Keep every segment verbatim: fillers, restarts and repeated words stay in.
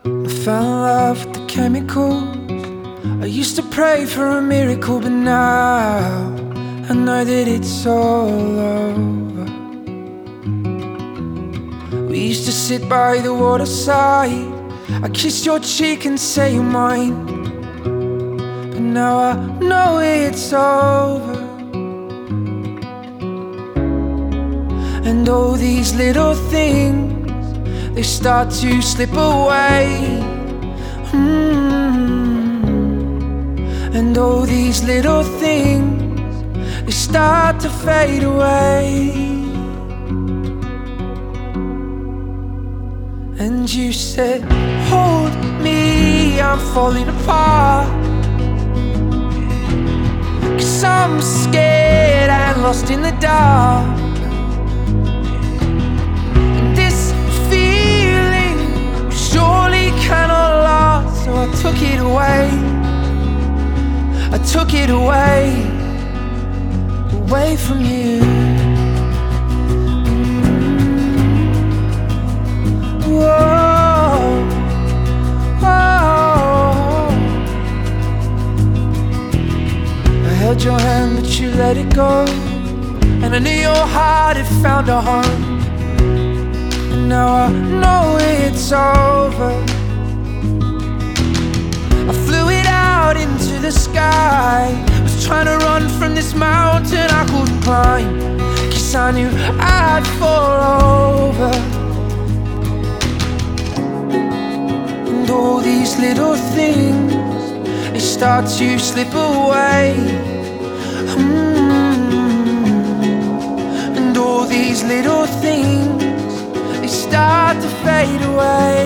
I fell in love with the chemicals. I used to pray for a miracle, but now I know that it's all over. We used to sit by the waterside. I kissed your cheek and say you're mine, but now I know it's over. And all these little things, they start to slip away. mm. And all these little things, they start to fade away. And you said, hold me, I'm falling apart, 'cause I'm scared and lost in the dark. So I took it away, I took it away, away from you. Whoa, whoa. I held your hand but you let it go, and I knew your heart had found a home. And now I know it's over. I flew it out into the sky, was trying to run from this mountain I couldn't climb, 'cause I knew I'd fall over. And all these little things, they start to slip away. mm. And all these little things, they start to fade away.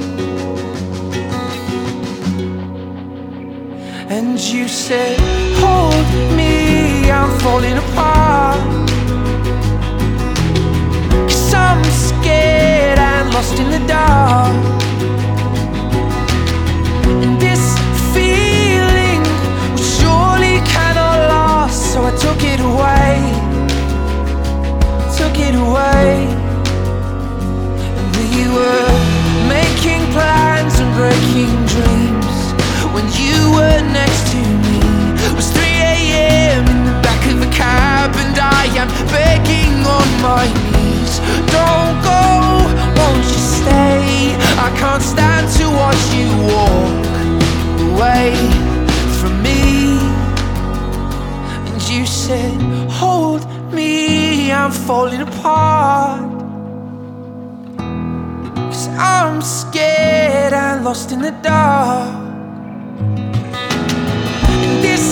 And you said, hold me, I'm falling apart, 'cause I'm scared and lost in the dark. And this feeling was surely cannot last, so I took it away, took it away. And we were making plans and breaking dreams when you were next to me. It was three a m in the back of a cab, and I am begging on my knees. Don't go, won't you stay? I can't stand to watch you walk away from me. And you said, hold me, I'm falling apart, 'cause I'm scared and lost in the dark. This